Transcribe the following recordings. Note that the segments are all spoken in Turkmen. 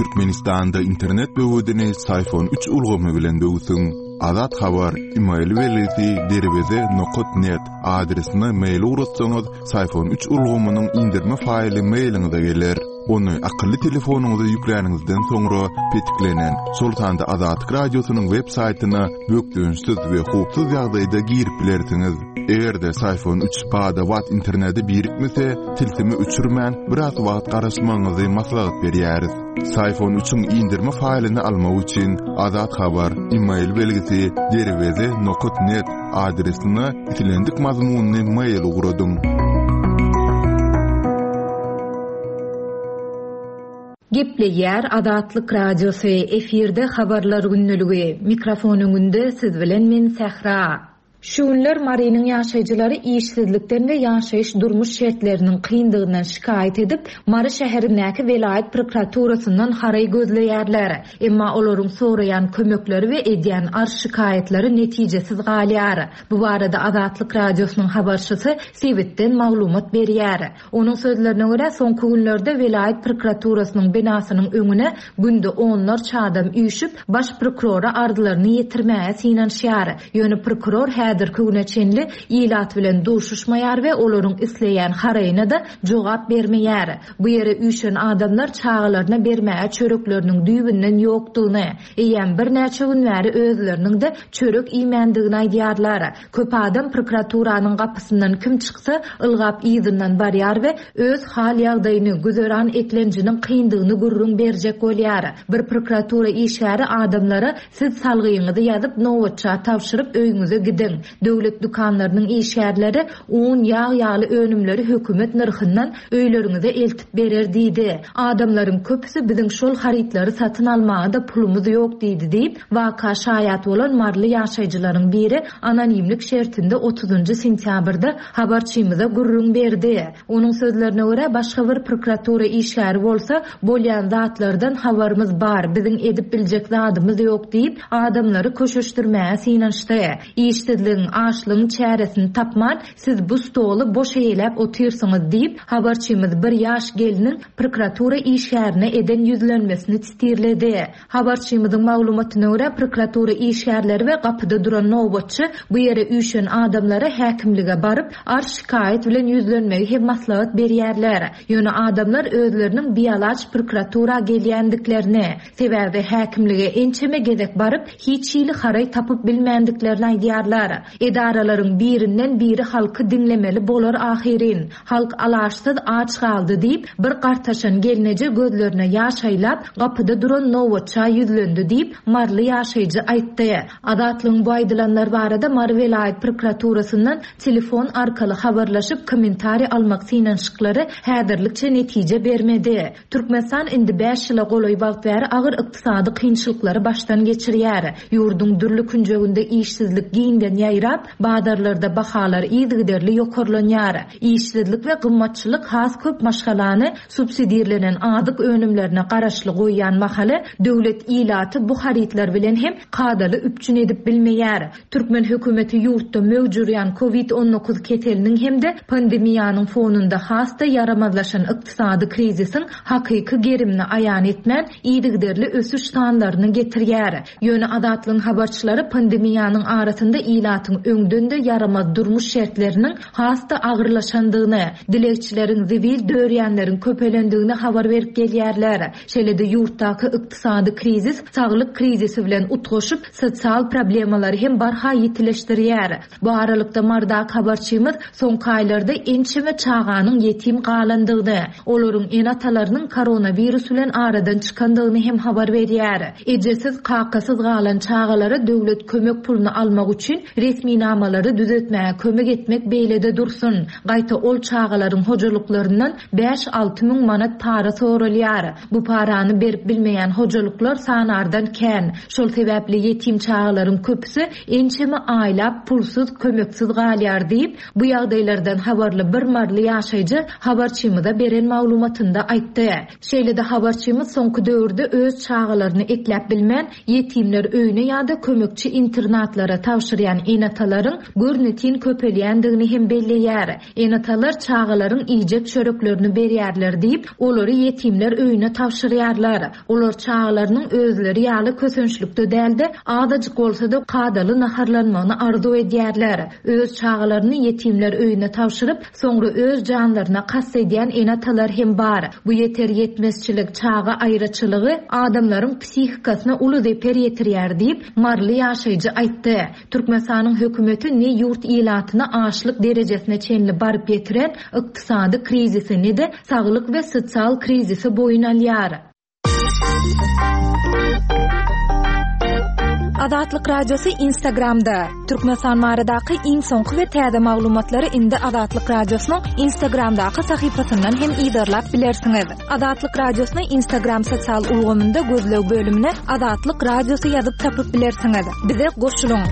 Türkmenistan'da internet böwüdini Sayfon 3 ulgamy bilen böwsün. Azat habar email welisi derbeze.net adresine mail uğratsanız Sayfon 3 ulgamynyň indirme faýly mailiňize geler. Onu akıllı telefonunuza yükläningizden soňra petiklenen Sultanda Azatlyk Radiosynyň web saýtyna bökdüňsiz we hukuk ýagdaýda girip bilersiňiz. Egerde Sayfon 3 pada wat interneti birikmese, tilsimi uçurman biraz wagt garaşmaňyzy maslahat berýäris. Sayfon 3'ün indirme faýlyny almak üçin Azat habar email belgisi derbeze.net adresine itilendik mazmunny mail uğradyň. Gepleýär Azatlyk Radiosy efirde habarlar günnüligi. Mikrofonuňynda siz bilen men Sahra. Şuunlar Marinyň ýaşaýjylary işsizlikden we ýaşaýyş durmuş şertleriniň kyndygynyň şikayet edip, Mary şäherindäki Velayet prokuraturasyndan haray gözleýärler. Emma olaryň soraýan kömekleri we edýän arş şikayetleri netijesiz galýar. Bu barada Azatlyk Radiosynyň habarçysy Sebitden maglumat berýär. Onuň sözlerine görä, soňky günlerde Velayet prokuraturasynyn binasynyň öňüne günde onlarça adam üýşüp, baş prokurora ardylaryny ýetirmäge synanşýar. Ýöne prokuror häzirki güne çenli ilat bilen duşuşmaýar we olaryň isleýän haraýyna da jogap bermeýär. Bu ýere üýşen adamlar çağalaryna bermäge çörekleriniň düýbünden ýokdugyny, eýen bir näçe gün bäri özleriniň de çörek iýmendigini aýdýarlar. Köp adam prokuraturanın gapysyndan kim çyksa ılgap ýyzyndan barýar we öz hal ýagdaýyny gözeran eklenjiniň kyndygyny gurrun berjek bolýar. Bir prokuratura işgäri adamlara siz salgyňyzy ýazyp nowatça tapşyryp öýüňize gidin. Döwlet dukanlarynyň işgärleri un ýaly önümleri hökümet narhyndan öýleriňize eltip berer diýdi. Adamlaryň köpüsi biziň şol harytlary satyn almaga da pulumuz ýok diýdi diýip waka şaýat bolan marly ýaşaýjylaryň biri anonimlik şertinde 30 sentýabrda habarçymyza gurrun berdi. Onuň sözlerine görä, başga bir prokuratura işgäri bolsa bolýan zatlardan habarymız bar, biziň edip biljek zadymyz ýok diýip adamlary köşeşdirmäge synanşdy. İşsizligiň aşlygyň çäresini tapman, siz bu stolu boş eýlep oturýarsyňyz diýip habarçymyz bir ýaş geliniň prokuratura işgärine eden ýüzlenmesini tistirledi. Habarçymyzyň maglumatyna görä, prokuratura işgärleri we gapyda duran nowbatçy bu ýere üýşen adamlara häkimlige baryp arş şikayet bilen ýüzlenmegi hem maslahat berýärler. Ýöne adamlar özleriniň biýalaç prokuratura gelýändiklerini, sebäbi häkimlige ençeme gezek baryp hiç ýyly haray tapyp bilmendiklerini aýdýarlar. Edaralaryň birinden biri halky dinlemeli bolar ahirin. Halk alaşsyz aç galdy diýip bir gartaşan gelneje gözlerine ýaş aýlap gapyda duran nowatça ýüzlendi diýip marly ýaşaýjy aýtdy. Azatlyň bu aýdylanlar barada Mary Velayet prokuraturasyndan telefon arkaly habarlaşyp kommentari almak synanşyklary häzirlikçe netije bermedi. Türkmenistan indi 5 ýyla golaý wagt bäri agyr ykdysady kynçylyklary başdan geçirýär. Ýurduň dürli künjeginde işsizlik giňden ýaýrap, bazarlarda bahalar ýygyderli ýokarlanýar. İşsizlik we gymmatçylyk has köp maşgalany subsidiýelenen adyk önümlerine garaşly goýan mahaly döwlet ilaty bu harytlar bilen hem kadaly üpçün edip bilmeýär. Türkmen hökümeti ýurtda mewjuryan COVID-19 keteliniň hem de pandemiýanyň fonunda hasta yaramazlaşan ykdysady krizisiň hakyky gerimini aýan etmän ýygyderli ösüş sanlaryny getirýär. Ýöne Azatlyň habarçylary pandemiýanyň arasynda ilatyň öňdünde yaramaz durmuş şertleriniň hasta agyrlaşandygyny, dilekçileriň zibil dörýänleriň köpelendigini habar berip gelýärler. Şeýle-de ýurtdaky ykdysady krizis saglyk krizisi bilen utgaşyp sosial problemalary hem barha ýetileşdirýär. Bu aralykda mardak habarçymyz soňky aýlarda ençeme çağanyň ýetim galandygyny, olaryň enatalarynyň koronavirus bilen aradan çykandygyny hem habar berýär. Ejesiz kakasyz galan çağalara döwlet kömek pulunu almak üçin resmi namalary düzeltmäge kömek etmek beýlede dursun. Gaýta ol çağalaryň hojalyklarynyň 5-6 müň manat para sorulýar. Bu parany berip bilmeýän hojalyklar sanardan kän. Şol sebäpli ýetim çağalaryň köpüsi ençeme aýlap pulsuz kömeksiz galýar diýip bu ýagdaýlardan habarly bir marly ýaşaýjy habarçymyza beren maglumatynda aýtdy. Şeýle-de habarçymyz soňky döwürde öz çağalaryny ekläp bilmän ýetimler öýüne ýa-da kömekçi internatlara tawşyrýan enataların görnetin köpelýändigini hem belleýär. Enatalar çağalaryň ijek çöreklerini berýärler diýip, olary yetimler öýüne tapşyrýarlar. Olar çağalarynyň özleri ýaly kösençlikde däldi, adajyk bolsa da qadaly naharlanmagyny arzu edýärler. Öz çağalaryny yetimler öýüne tapşyryp, soňra öz janlaryna kassedýän enatalar hem bar. Bu yeter yetmezçilik çağa aýraçylygy adamlaryň psihikasyna uly zeper ýetirýär diýip Marly ýaşaýjy aýtdy. Türkmenistanyň hökümeti ne ýurt ýylatyna açlyk derejesine çenli baryp ýetiren ykdysady krizisini de saglyk we sosial krizisi boyun alýar. Adatlyk radiosu Instagramda. Türkmenistan maradaky iň soňky we täze maglumatlary indi Adatlyk radiosynyň Instagramdaky sahypasyndan hem ýydarlap bilersiňiz. Adatlyk radiosyny Instagram sosial ulgamynda gözleg bölümine Adatlyk radiosu ýazyp tapyp bilersiňiz. Bize goşulyň.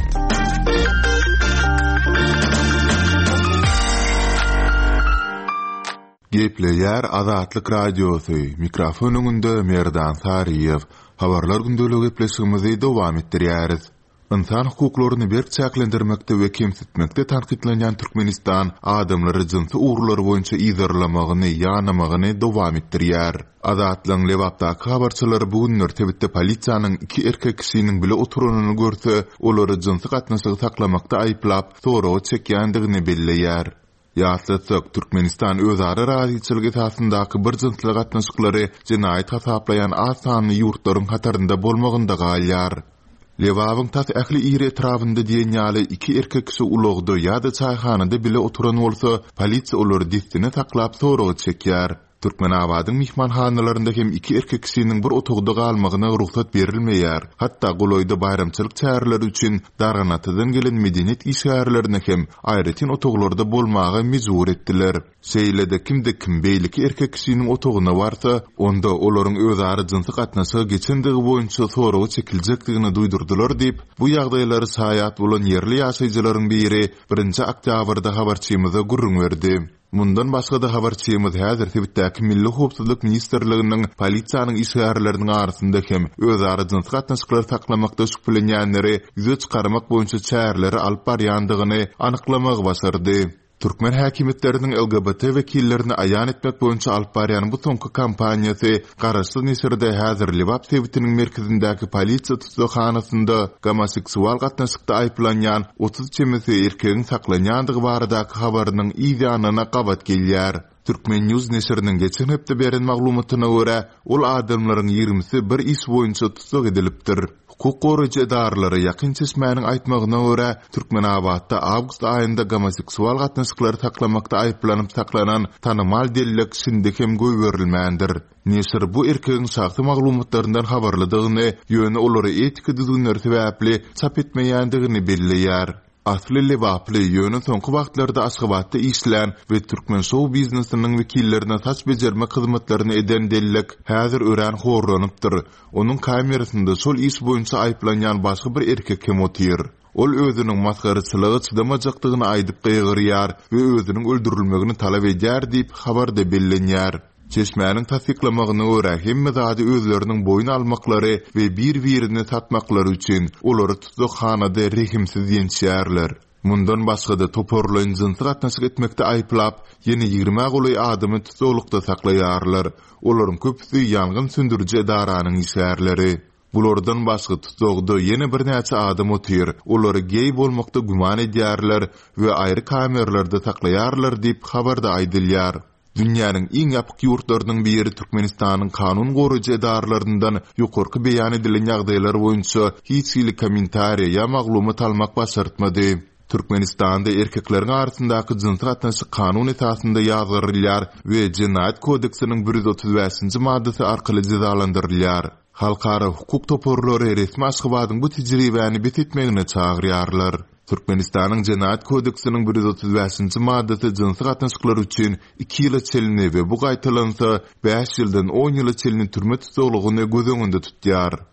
Gepleýär Adatlyk radiosu. Mikrofonuňda Merdan Sariýew. Habarlar gündölegi gepleşigimizi dowam etdirýäris. Insan hukuklaryny berçäklendirmekde we kemsitmekde tanqidlenýän Türkmenistan adamlary jinsy uğurlary boýunça ýyzarlamagyny, ýanamagyny dowam etdirýär. Adatlyň lewapdaky habarçylary bu günler Tebitde polisiýanyň 2 erkek kişiniň bile oturunyny görse, olary jinsy gatnaşygy saklamakda aýplap, soragy çekýändigini belleýär. Ýa-da Türkmenistan özara razyçylygy esasyndaky bir jinsly gatnaşyklary jinaýat hasaplayan asanly ýurtlaryň hatarynda bolmagynda galýar. Lewawyň tas ähli ýeri etrafynda diýen ýaly 2 erkek kişi ulagdy ýa-da çaýhanada bile oturan bolsa, polisiýa olary distine saklap soragy çekýär. Türkmenabadyň mihmanhanalarynda hem 2 erkek kişiniň bir otogda galmagyna ruhsat berilmeýär. Hatda Goloýda bayramçylyk çäherleri üçin darganatydan gelen medeniýet işgärlerine hem aýratyn otoglarda bolmagy mejbur etdiler. Şeýlede kimde kim beýleki erkek kişiniň otogyna barsa, onda olaryň özara jinsy gatnaşygy geçendigi boýunça soragy çekiljekdigini duýdurdylar diýip, bu ýagdaýlary saýat bolan ýerli ýaşaýjylaryň biri 1 oktýabrda habarçymyza gurrun berdi. Mundan başga da habarçymyz häzir Tebitdäki Milli Howpsuzlyk Ministrliginiň polisiýanyň işgärleriniň arasynda hem özara jinsy gatnaşyklary saklamakda şüphelenýänleri ýüze çykarmak boýunça çäherleri alyp barýandygyny anyklamagy başardy. Türkmen häkimetleriniň LGBT wekillerini aýan etmek boýunça alyp barýan bu soňky kampaniýasy garaşly nesirde häzir Lewap Tebitiniň merkezindäki polisiýa tutuşhanasynda homoseksual gatnaşykda aýplanýan 30 çemesi erkegiň saklanýandygy baradaky habarynyň ýanyna gabat gelýär. Türkmen News nesiriniň geçen hepde beren maglumatyna görä, ol adamlaryň 20-si bir iş boýunça tutuk edilipdir. Hukuk goraýjy edarlary ýakyn çeşmäniň aýtmagyna görä, Türkmenabadda awgust aýynda homoseksual gatnaşyklary saklamakda aýplanyp saklanan tanymal dellik şimdi hem göýberilmändir. Nesir bu erkegiň şahsy maglumatlaryndan habarladygyny, ýöne olary etika düzgünleri sebäpli çap etmeýändigini belleýär. Asly Lewaply ýöne soňky wagtlarda Aşgabatda işlän we Türkmen show biznesiniň wekillerine saç bejerme hyzmatlaryny eden dellik häzir ören horlanypdyr. Onuň kamerasynda şol iş boýunça aýplanýan başga bir erkek hem otyr. Ol özüniň masgaraçylygy çydamajakdygyny aýdyp gaýgyrýar we özüniň öldürilmegini talap edýär diýip habarda bellenýär. Çeşmäniň tasdiklamagyna görä hemme zady özleriniň boyun almaklary we bir-birini satmaklary üçin olary tutuşhanada rehimsiz ýenşärler. Mundan başga da toporlaýan jinsy gatnaşyk etmekde aýplap, ýene 20 goly adamy tutuklukda saklaýarlar. Olaryň köpüsi ýangyn söndüriji edaranyň işgärleri. Bulardan başga tutugda ýene bir näçe adam otyr. Olary gey bolmakda guman edýärler we aýry kameralarda saklaýarlar diýip habarda aýdylýar. Dünýäniň iň ýapyk ýurtlarynyň biri Türkmenistanyň kanun goraýjy edarlaryndan ýokarky beýan edilen ýagdaýlar boýunça hiç ýyly kommentariýa ýa maglumat almak başartmady. Türkmenistanda erkekleriň arasyndaky jinsy gatnaşyk kanun esasynda ýazgyrylýar we Jinaýat kodeksiniň 135-nji maddasy arkaly cezalandyrylýar. Halkara hukuk toporlary resmi Aşgabatyň bu tejribäni betitmegine çagyrýarlar. Türkmenistanyň Jinaýat kodeksiniň 135-nji maddasy jinsy gatnaşyklar üçin 2 ýyl çelini we bu gaýtalansa 5 ýyldan 10 ýyl çelini türme tutulugyny göz öňünde tutýar.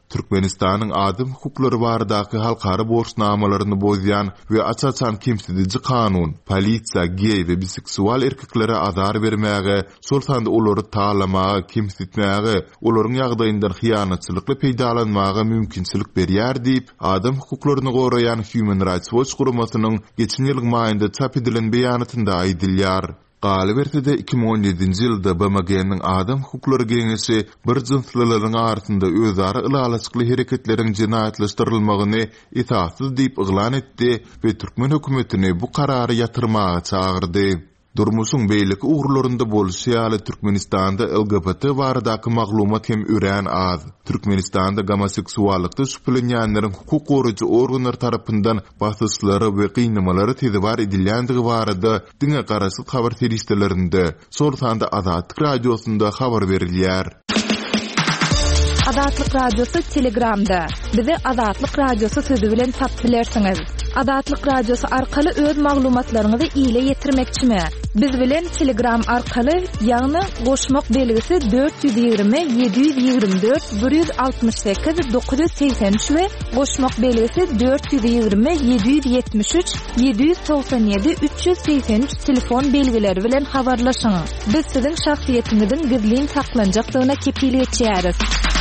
Türkmenistanyň adam hukuklary baradaky halkara borçnamalaryny bozýan we açaçan kimsedici kanun, polisiýa gey we biseksual erkeklere azar bermäge, şol sanda olary taýlamagy, kimsitmäge, olaryň ýagdaýyndan hyýanatçylykly peýdalanmagy mümkinçilik berýär diýip, adam hukuklaryny goraýan Human Rights Watch guramasynyň geçen ýylyň maýynda çap edilen beýanatynda aýdylýar. Galibertede 2017-nji ýylda BMG'niň Adam Hukuklary Geňeşi bir jynslaryň arasynda özara ylalaçykly hereketleriň jinaýatlaşdyrylmagyny itaatsyz diýip yglan etdi we Türkmen hökümetini bu karary ýatyrmaga çagyrdy. Durmuşyň beýleki ugrlarynda bolýaly Türkmenistanda LGBT baradaky maglumat hem üren az. Türkmenistanda homoseksuallykda şüphelenýänleriň hukuk goraýjy organlar tarapyndan basyşlary we gynnamalary tezewar edilýändigi barada diňe garaşy habar terişdelerinde şol sanda Azatlyk radiosunda habar berilýär. Azatlyk radiosu Telegramda. Bizi Azatlyk radiosu sözi bilen tap bilersiňiz. Azatlyk radiosu arkaly öz maglumatlaryňyzy ýyla ýetirmekçimi? Biz bilen Telegram arkaly ýagny goşmak belgisi 420 724 168 983 we goşmak belgisi 420 773 797 383 telefon belgileri bilen habarlaşyň. Biz siziň şahsiýetiňizin gizlin saklanjakdygyna kepilik etýäris.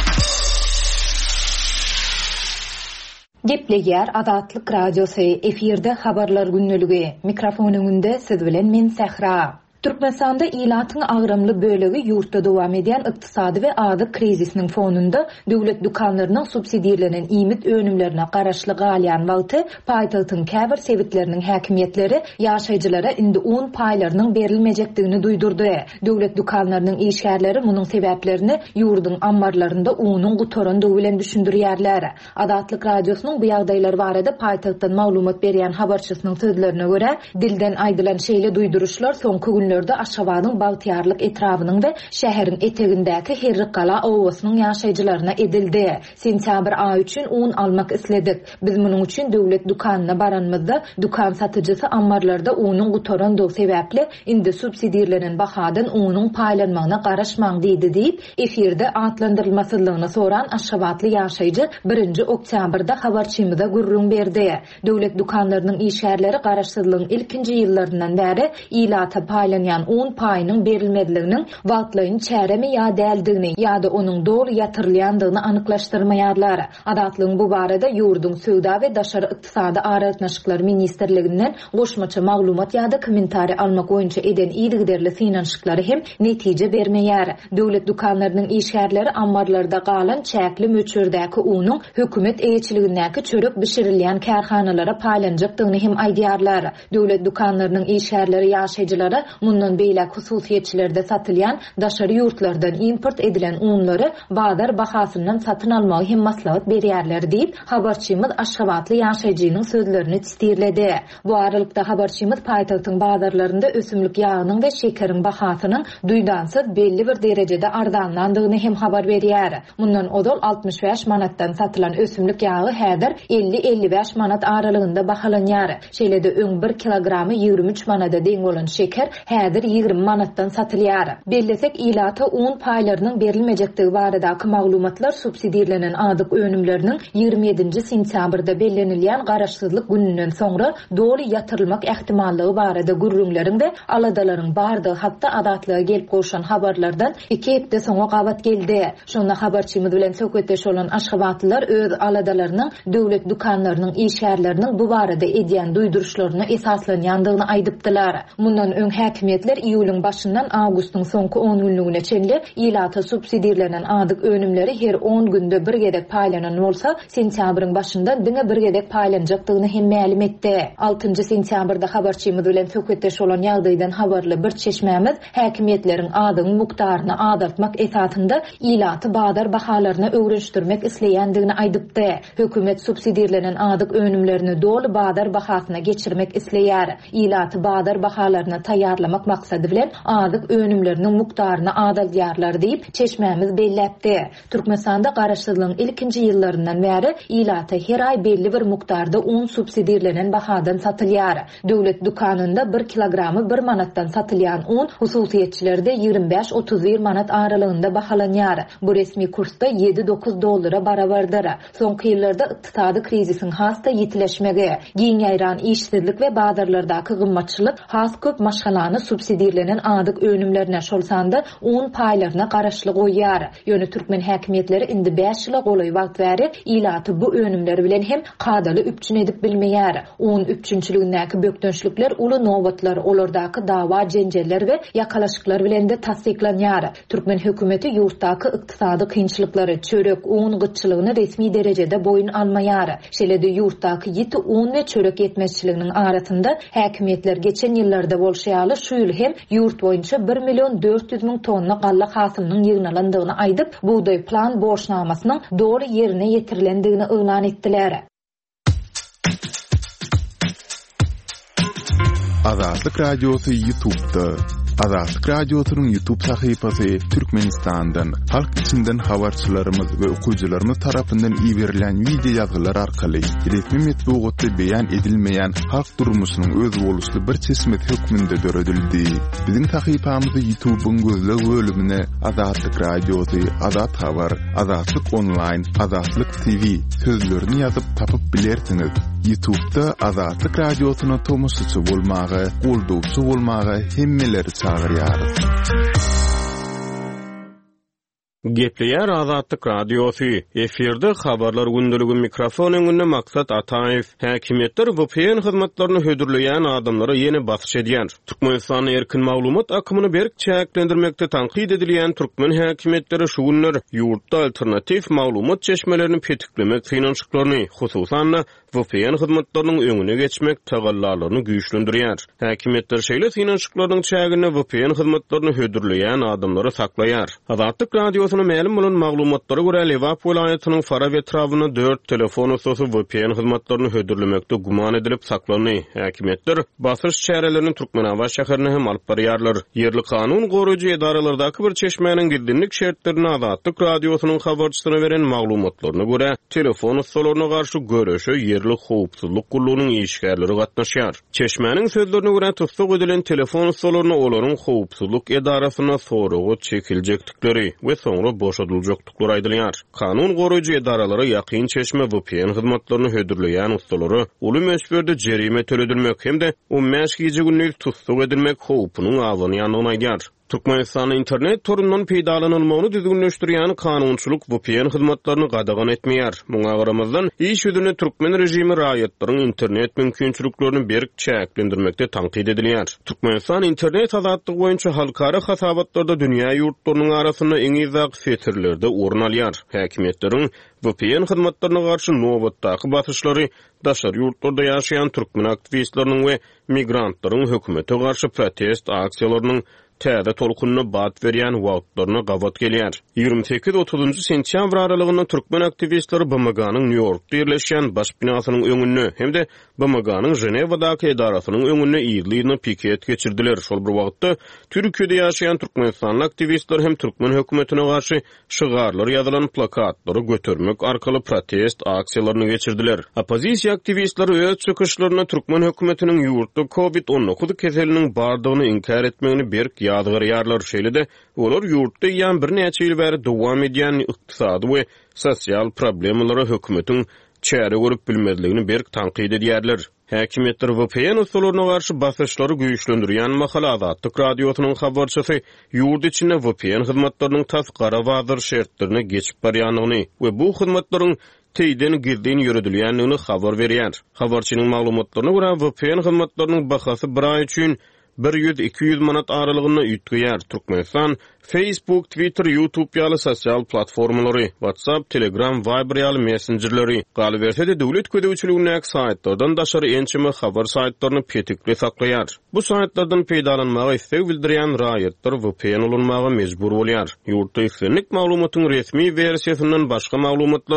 Gepleýär Azatlyk radiosu efirde habarlar günnüligi. Mikrofon öňünde siz bilen men Sahra. Türkmenistanda ilatyň agramly bölegi ýurtda dowam edýän ykdysady we ady krizisiniň fonunda döwlet dukanlarynyň subsidiýalenen iýmit önümlerine garaşly galýan wagty paýtagtyň käbir sebitleriniň häkimiýetleri ýaşaýjylara indi 10 paýlarynyň berilmejekdigini duýdurdy. Döwlet dukanlarynyň işgärleri munyň sebäplerini ýurduň ammarlarynda unuň gutorandygy bilen düşündirýärler. Azatlyk radiosynyň bu ýagdaýlar barada paýtagtdan maglumat berýän habarçysynyň sözlerine görä, dilden aýdylan şeýle duýduruşlar soňky Aşgabatyň Bagtyarlyk etrawynyň we şäheriň etegindäki Herriqala owasynyň ýaşaýjylaryna edildi. Sentýabr aý üçin un almak isledik. Biz munyň üçin döwlet dukanyna baranmyzda dukan satyjysy ammarlarda unyň gutorandygy sebäpli indi subsidiýalenen bahadan unyň paýlanmagyna garaşmaň diýdi diýip efirde atlandyrylmasylygyny soran Aşgabatly ýaşaýjy 1-nji oktýabrda habarçymyza gurrun berdi. Döwlet dukanlarynyň işgärleri garaşsyzlygyň ilkinji ýyllaryndan bäri ilata paýlanýan 10 paýynyň berilmediliginiň wagtlaryny çäremi ýa däldigini ýa-da onuň dogry ýatyrylýandygyny anyklaşdyrmaýarlar. Azatlygyň bu barada ýurdun söwda we daşary ykdysady araşdyrmaşyklary ministrliginden goşmaça maglumat ýa-da kommentari almak boýunça eden ýygyderli synanşyklary hem netije bermeýär. Döwlet dukanlarynyň işgärleri ammarlarda galan çäkli möçürdäki unyň hökümet eýetçiligindäki çörek bişirilýän kärhanalara paýlanjakdygyny hem aýdýarlar. Döwlet dukanlarynyň işgärleri ýaşaýjylara mundan beýlek hususiýetçilerde satylýan daşary ýurtlardan import edilen unlary bazar bahasyndan satyn almagy hem maslahat berýärler diýip habarçymyz Aşgabatly ýaşaýjynyň sözlerini tisdirledi. Bu aralykda habarçymyz paýtagtyň bazarlarynda ösümlik ýagynyň we şekeriň bahasynyň duýdansyz belli bir derejede arzanlandygyny hem habar berýär. Mundan odol 65 manatdan satylan ösümlik ýagy häzir 50-55 manat aralygynda bahalanýar. Şeýlede öň 1 kilogramy 23 manada deň bolan şeker häzir 20 manatdan satylýar. Bellesek ilata un paýlarynyň berilmejekdigi baradaky maglumatlar subsidiýalenen adyk önümleriniň 27-nji sentýabrda bellenilýän garaşsyzlyk gününden soňra dogry ýatyrylmak ähtimallygy barada gurrunlaryň we aladalaryň bardygy hatda adatlyga gelip goşan habarlardan 2 hepde soňra gabat geldi. Şonda habarçymyz bilen söhbetdeş bolan Aşgabatlylar öz aladalarynyň döwlet dukanlarynyň işgärleriniň bu barada edýän duýduruşlaryna esaslanýandygyny aýdypdylar. Mundan öň häkimiýetler iýulyň başyndan awgustyň soňky 10 günlügine çenli ilata subsidiýalenen adyk önümleri her 10 günde bir gedek paýlanan bolsa, sentýabryň başyndan diňe bir gedek paýlanjakdygyny hem ma'lum etdi. 6-njy sentýabrda habarçymyz bilen söhbetdeş bolan ýagdaýdan habarly bir çeşmämiz häkimiýetleriň adyny mukdaryny azaltmak esasynda ilaty bazar bahalaryna öwrenişdirmek isleýändigini aýdypdy. Hökümet subsidiýalenen adyk önümlerini dogry bazar bahasyna geçirmek isleýär. Ilaty bazar bahalaryna taýýarlamak saqlamak maksady bilen azyk önümleriniň mukdaryny adalýarlar diýip çeşmämiz belläpdi. Türkmenistanda garaşsyzlygyň ilkinji ýyllaryndan bäri ilata her ay belli bir mukdarda un subsidiýalenen bahadan satylýar. Döwlet dukanynda 1 kilogramy 1 manatdan satylýan un hususiýetçilerde 25-31 manat aralygynda bahalanýar. Bu resmi kursda $7-9 barabardyr. Soňky ýyllarda ykdysady krizisiň hasta ýitileşmegi, giň ýaýran işsizlik we bazarlardaky gymmatçylyk has köp maşgalany subsidiýalenen adyk önümlerine şolsanda un paýlaryna garaşly goýýar. Ýöne türkmen häkimetleri indi 5 ýyla golay wagt bäri ilaty bu önümler bilen hem kadaly üpçün edip bilmeýär. Un üpçünçiligindäki bökdönçlükler uly nobatlar, olardaky dawa jenjeller we ýakalaşyklar bilen de tasdiklanýar. Türkmen hökümeti ýurtdaky ykdysady kynçylyklary, çörek, un gytçylygyny resmi derejede boyun almaýar. Şeýle-de ýurtdaky ýiti un we çörek yetmezçiliginiň arasynda häkimetler geçen ýyllarda bolşaýaly şu ýyl hem ýurt boýunça 1.400.000 tonna galla hasylynyň ýygnalandygyny aýdyp, buğday plan borçnamasynyň dogry ýerine ýetirilendigini ýylan etdiler. Azatlyk Radiosu YouTube'da. Azatlyk Radiosu'nun YouTube sahypasy Türkmenistandan, halk içinden habarçylarymyz we okuwçylarymyz tarapyndan iýerilen video ýazgylar arkaly resmi metbuatda beýan edilmeýän halk durmuşynyň öz boluşly bir çeşmet hökmünde döredildi. Biziň sahypamyzy YouTube'un gözleg bölümine Azatlyk Radiosu, Azat Habar, Azatlyk Online, Azatlyk TV sözlerini ýazyp tapyp bilersiňiz. YouTube'da Azatlyk Radiosu'na tomusçy bolmagy, goldowçy bolmagy hemmeleri çağırýar. Gepleýär Azatlyk Radiosu. Eferde habarlar gündəligi mikrofon öňünde maksat Ataýew. Häkimetler VPN hyzmatlaryny hödürleýän adamlara ýene basyş edýär. Türkmenistan erkin maglumat akymy berk çäklendirmekde tanqid edilýän türkmen häkimetleri şu günler ýurtda alternativ maglumat çeşmelerini petiklemek finansyklaryny, hususan VPN hyzmatlarynyň öňüne geçmek tagallarlaryny güýçlendirýär. Häkimetler şeýle finansyklarynyň çägine VPN hyzmatlaryny hödürleýän adamlara saklaýar. Azatlyk Radiosu ma'lum bolan maglumatlara görä Lewap welaýatynyň Fara we Trawyna 4 telefon ustasy VPN hyzmatlaryny hödürlemekde guman edilip saklany. Häkimetler basyş çärelerini Türkmenawa şäherine hem alyp barýarlar. Yerli kanun goruýjy edaralardaky bir çeşmäniň girdilik şertlerini Azatlyk Radiosunyň habarçysyna beren maglumatlaryna görä telefon ustalaryna garşy görüşe yerli howpsuzlyk gullugynyň işgärleri gatnaşýar. Çeşmäniň sözlerine görä tutsak edilen telefon ustalaryna olaryň howpsuzlyk edarasyna soragy çekiljekdikleri we boşadyljakdyklary aýdylýar. Kanun goruýjy edaralary ýakyn çeşme VPN hyzmatlaryny hödürleýän ustalary uly meşberde jerime töledilmek hemde o mäşgiji günlük tutsak edilmek howpunyň awyny ýanyny aýdýar. Türkmenistan internet torundan peýdalanylmagyny düzgünleşdirýän kanunçylyk VPN hyzmatlaryny gadagan etmeýär. Muňa garamazdan iş ýüzüne türkmen rejimi raýatlaryň internet mümkinçiliklerini berk çäklendirmekde tanqid edilýär. Türkmenistan internet azatlygy boýunça halkara hasabatlarda dünýä ýurtlarynyň arasynda eň izak setirlerde orun alýar. Häkimetleriň VPN hyzmatlaryna garşy nobatdaky basyşlary daşar ýurtlarda ýaşaýan türkmen aktivistleriniň we migrantlaryň hökümete garşy protest aksiýalarynyň täze tolkunyna bat berýän wagtlaryna gawat gelýär. 28-30 sentýabr aralygynda türkmen aktivistleri BMG-nyň New Yorkda ýerleşýän baş binasynyň öňünde hemde BMG-nyň Jenewadaky edarasynyň öňünde ýylyny piket geçirdiler. Şol bir wagtda Türkiýede ýaşaýan türkmenistan aktivistler hem türkmen hökümetine garşy şygarlar ýazylan plakatlary götürmek arkaly protest aksiýalaryny geçirdiler. Opozisiýa aktivistleri öz çykyşlaryna türkmen hökümetiniň ýurtda COVID-19 keseliniň bardygyny inkar etmegini berk ýadgarýarlar. Şeýle-de olar ýurtda ýan bir näçe ýyl bäri dowam edýän ykdysady we sosial problemlary hökümetiň çäre görüp bilmezligini berk tanqid edýärler. Häkimetler VPN ustalaryna garşy basyşlary güýçlendirýän makala Azatlyk Radiosunyň habarçysy ýurt içinde VPN hyzmatlarynyň tasgara wazyr şertlerine geçip barýanlygyny we bu hyzmatlaryň teýden girdiň ýöredilýänligini habar berýär. Habarçynyň maglumatlaryna görä VPN hyzmatlarynyň bahasy bir ay üçin 100-200 manat aralygynda ýetýär. Türkmenistan Facebook, Twitter, YouTube ýaly sosial platformalary, WhatsApp, Telegram, Viber ýaly messengerleri, galyberse de döwlet ködäwçiligine saýtlardan daşary ençime habar saýtlaryny petikle saklaýar. Bu saýtlardan peýdalanmagy istek bildirýän raýatlar VPN ulanmagy mejbur bolýar. Ýurtda islenlik maglumatyň resmi versiýasyndan başga maglumatlar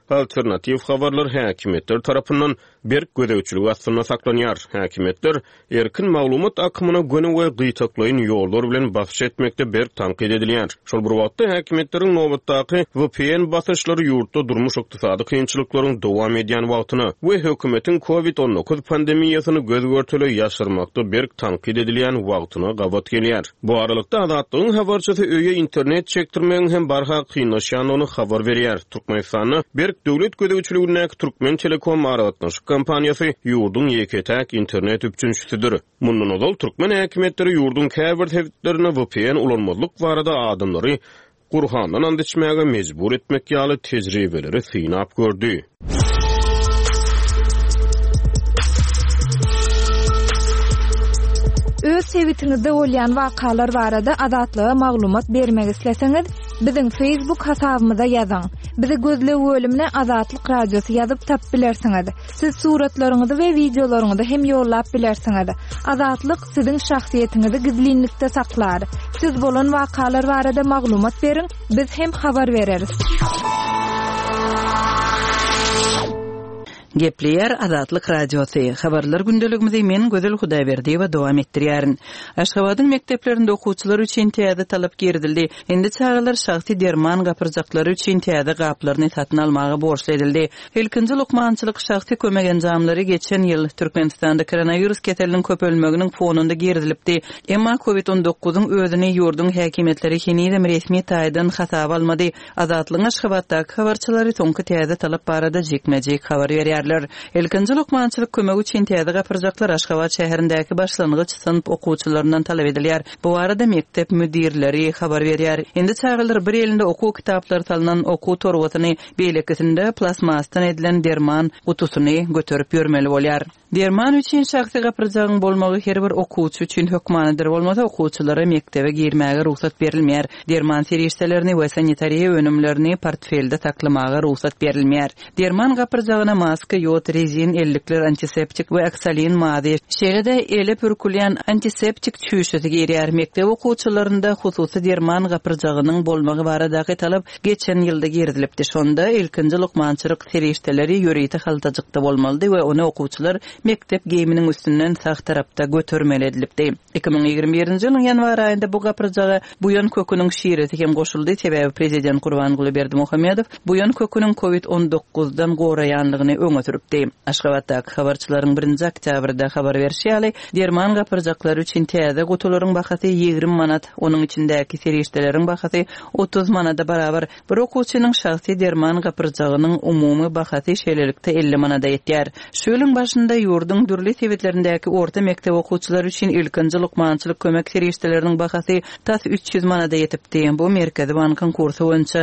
alternativ habarlar häkimetler tarapyndan berk gödäwçilik astyna saklanýar. Häkimetler erkin maglumat akymyna göne we gytaklaýyn ýollar bilen basyş etmekde berk tanqid edilýär. Şol bir wagtda häkimetleriň nobatdaky VPN basyşlary ýurtda durmuş ykdysady kynçylyklaryň dowam edýän wagtyny we hökümetiň COVID-19 pandemiýasyny gözgörtüle ýaşyrmakda berk tanqid edilýän wagtyny gabat gelýär. Bu aralykda Adatlygyň habarçysy öýe internet çekdirmegiň hem barha kynlaşýanyny habar berýär. Türkmenistanyň berk döwlet gödäwçiligine Türkmen Telekom aragatnaşyk kompaniýasy ýurdun ýeketäk internet üçinçisidir. Mundan ozal Türkmen häkimetleri ýurdun käbir tewletlerine VPN ulanmalyk barada adamlary Gurhandan and içmäge mejbur etmek ýaly tejribeleri synap gördü. Öz sewitinizde bolýan wakalar barada adatlyga maglumat bermek isleseňiz, biziň Facebook hasabymyza ýazyň. Bizi gözlep bölümine Adatlyk Radiosu ýazyp tap bilersiňiz. Siz suratlaryňyzy we videolaryňyzy hem ýollap bilersiňiz. Adatlyk siziň şahsiýetinizi gizlinlikde saklar. Siz bolan wakalar barada maglumat beriň, biz hem habar bereriz. Gepleýär Adatlyk Radiosu. Habarlar gündeligimizi men Gözel Hudaýberdi we dowam etdirýärin. Aşgabatyň mekdeplerinde okuwçylar üçin täze talap girdildi. Endi çağalar şahsy derman gapyrjaklary üçin täze gaplarny satyn almagy borçly edildi. Ilkinji lukmançylyk şahsy kömek enjamlary geçen ýyl Türkmenistanda koronavirus keteliniň köpelmeginiň fonunda girdilipdi. Emma COVID-19-yň özüni ýurdun häkimetleri henizem resmi taýdan hasaba almady. Adatlygyň Aşgabatdaky habarçylary soňky täze talap barada jekmejek habar berýär. Ilkinji lukmançylyk kömegi üçin täze gapyrjaklar Aşgabat şäherindäki başlangyç sınıp okuwçylaryndan talap edilýär. Bu arada mektep müdirleri habar berýär. Endi çağalar bir elinde okuw kitaplary salynan okuw torwatyny beýlekisinde plasmastan edilen derman gutusyny götürüp ýörmeli bolýar. Derman üçin şahsy gapyrjagyň bolmagy her bir okuwçy üçin hökmanydyr. Bolmasa okuwçylara mektebe girmäge ruhsat berilmeýär. Derman serişdelerini we sanitariýa önümlerini portfelde taklamaga ruhsat berilmeýär. Derman gapyrjagyna maska, yot, rezin, ellikler, antiseptik we aksalin mady. Şeýle-de ele pürkülýän antiseptik çüýşeti gerýär. Mektep okuwçylarynda hususy derman gapyrjagynyň bolmagy baradaky talap geçen ýylda girdilipdi. Şonda ilkinji lukmançylyk serişdeleri ýöreti haltajykda bolmaly we onu okuwçylar mektep geyiminiň üstünden sağ tarapda götürmeli edilipdi. 2021-nji ýylyň ýanwar aýynda bu gapyrjaga buýan köküniň şiireti hem goşuldy. Sebäbi prezident Gurbanguly Berdimuhammedow buýan köküniň COVID-19-dan goraýanlygyny öňe süripdi. Aşgabatdaky habarçylaryň 1-nji oktýabrda habar berýärler, derman gapyrjaklary üçin täze gutularyň bahasy 20 manat, onuň içindäki serişdeleriň bahasy 30 manata barabar. Bir okuwçynyň şahsy derman gapyrjagynyň umumy bahasy şeýlelikde 50 manata ýetýär. Şu ýylyň başynda ýurdun dürli sebetlerindäki orta mektep okuwçylary üçin ilkinji lukmançylyk kömek serişdeleriniň bahasy tas 300 manata ýetipdi. Bu Merkezi Bankyň kursy boýunça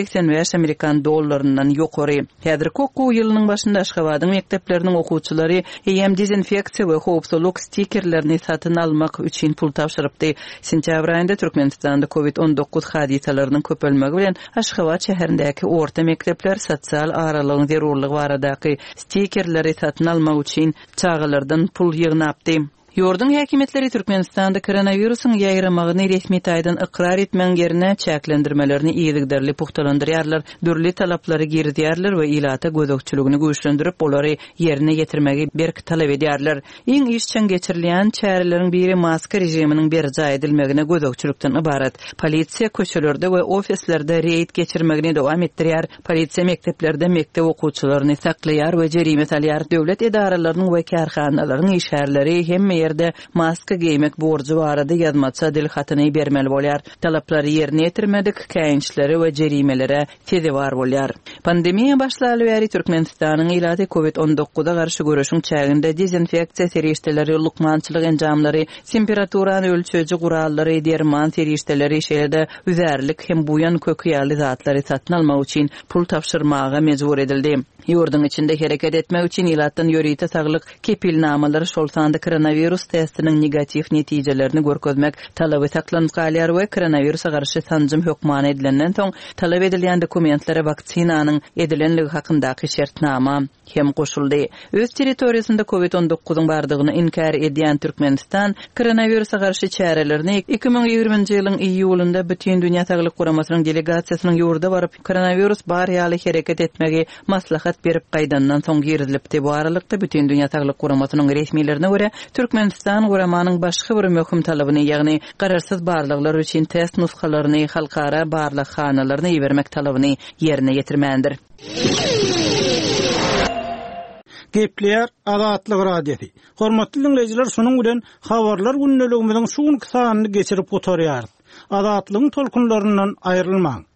85 Amerikan dollarynyň ýokary. Häzirki okuw ýylynyň başynda Aşgabatyň mektepleriniň okuwçylary hem dezinfeksiýa we howpsuzlyk stikerlerini satyn almak üçin pul tapşyrypdy. Sentýabr aýynda Türkmenistanda COVID-19 hadisalarynyň köpelmegi bilen Aşgabat şäherindäki orta mektepler sosial aralygyň zerurlygy baradaky stikerleri satyn almak üçin çağalardan pul ýygnapdy. Ýurdun häkimetleri Türkmenistanda koronawirusyň ýaýramagyny resmi taýdan ikrar etmeň ýerine çäklendirmelerini ýygyderli puhtalandyrýarlar, dürli talaplary girdýärler we ilata gözükçüligini güýçlendirip bolary ýerine getirmegi berk talap edýärler. Iň işçen geçirilýän çäreleriň biri maska rejiminiň berja edilmegine gözükçülikden ibarat. Polisiýa köçelerde we ofislerde reýit geçirmegini dowam etdirýär. Polisiýa mekteplerde mektep okuwçylaryny saklaýar we jerime salýar. Döwlet edaralarynyň we karhanalaryň işärleri hemme ýerde maska giymek borcu barada ýazmaça dilhatyny bermeli bolýar. Talaplary ýerine ýetirmedik, käýinçleri we jerimelere tezewar bolýar. Pandemiýa başlaly bäri Türkmenistanyň ilady COVID-19-a garşy görüşüň çäginde dezinfeksiýa serişdeleri, lukmançylyk enjamlary, temperaturany ölçeji gurallary, derman serişdeleri şeýle-de üzärlik hem buýan kökýäli zatlary satyn almak üçin pul tapşyrmaga mejbur edildi. Ýurdun içinde hereket etmek üçin ilatdan ýörite saglyk kepilnamalary şol sanda koronavirus koronavirus testinin negatif netijelerini görkezmek talaby taklanyp galýar we koronavirusa garşy tanjym hökmany edilenden soň talap edilen dokumentlere waksinanyň edilenligi hakyndaky şertnama hem goşuldy. Öz territoriýasynda COVID-19 bardygyny inkar edýän Türkmenistan koronavirusa garşy çärelerini 2020-nji ýylyň iýulynda bütün dünýä Saglyk Guramasynyň delegasiýasynyň ýurda baryp koronavirus bar ýaly hereket etmegi maslahat berip gaýdandan soň girilipdi. Bu aralykda bütün dünýä Saglyk Guramasynyň resmiýetlerine görä Türkmenistan guramanyň başga bir möhüm talabyny, ýagny gararsyz barlyklar üçin test nuskalaryny halkara barlykhanalarına ýebermek talabyny ýerine ýetirmändir. Gepleýär Azatlyk radiosi. Hormatly dinleýijiler, şonuň bilen habarlar günneligimiziň şuň kysanyny geçirip oturýar. Azatlygyň tolkunlaryndan aýrylmaň.